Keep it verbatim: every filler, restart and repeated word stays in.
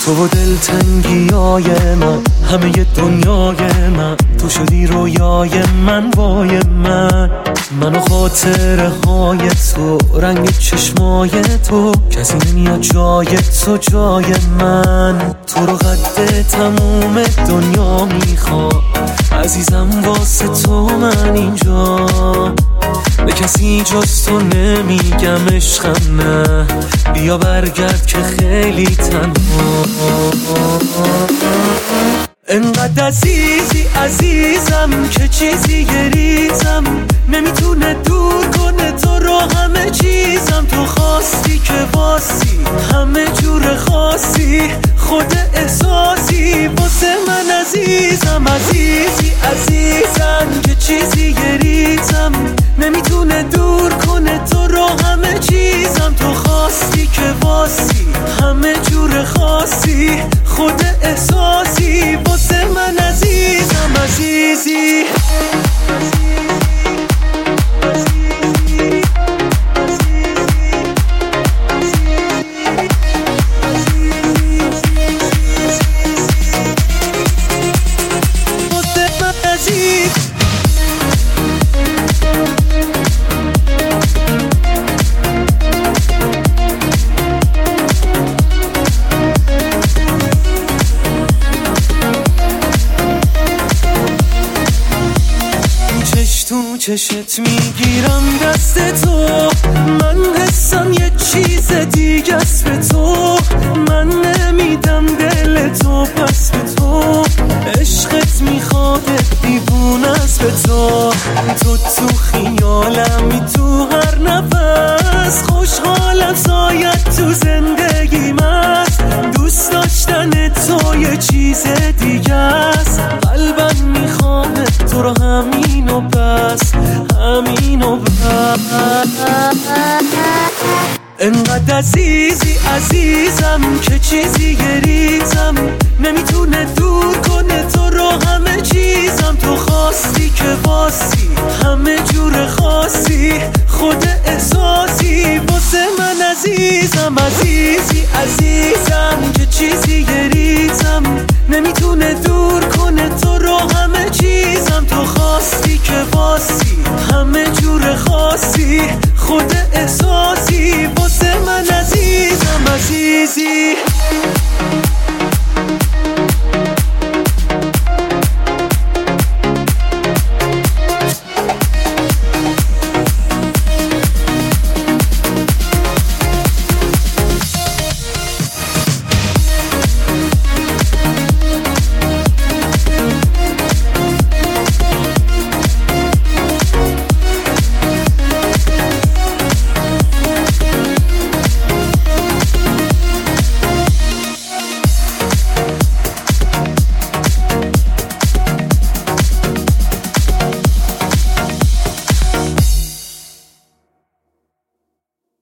تو و دلتنگیای من، همه دنیای من، تو شدی رویای من، وای من. من و خاطره های تو، رنگ چشمای تو، کسی نمیاد جای تو جای من. تو رو قد تموم دنیا میخوام عزیزم، واسه تو من اینجا. به کسی جز تو نمیگم عشقم نه، بیا برگرد که خیلی تنها. انقدر عزیزی عزیزم که چیزی گریزم نمیتونه دور کنه تو رو، همه چیزم. تو خواستی که باسی همه جور خاصی، خود احساسی واسه من عزیزم. عزیزی عزیزم که چیزی گریزم نمیتونه دور کنه تو رو، همه چیزم. تو خواستی که باسی همه جور خاصی، خود احساسی واسه من عزیزم. عزیزی چشت میگیرم دست تو، من حسم یه چیز دیگه است به تو. من نمیدم دل تو پس به تو، عشقت میخواد دیوونه است به تو. تو تو خیالمی تو هر نفس، خوشحالم سایت تو زندگیم است. دوست داشتن تو یه چیز دیگه است، قلبم میخواد تو رو همین و بس، همین و بس. انقدر عزیزی عزیزم که چیزی گریزم نمیتونه دور کنه تو رو، همه چیزم. تو خواستی که باسی همه جور خاصی، خود احساسی واسه من عزیزم. عزیزی عزیزم که چیزی گریزم نمیتونه دور کنه تو رو، همه چیزم. تو خواستی که باسی همه جور خاصی، خود احساسی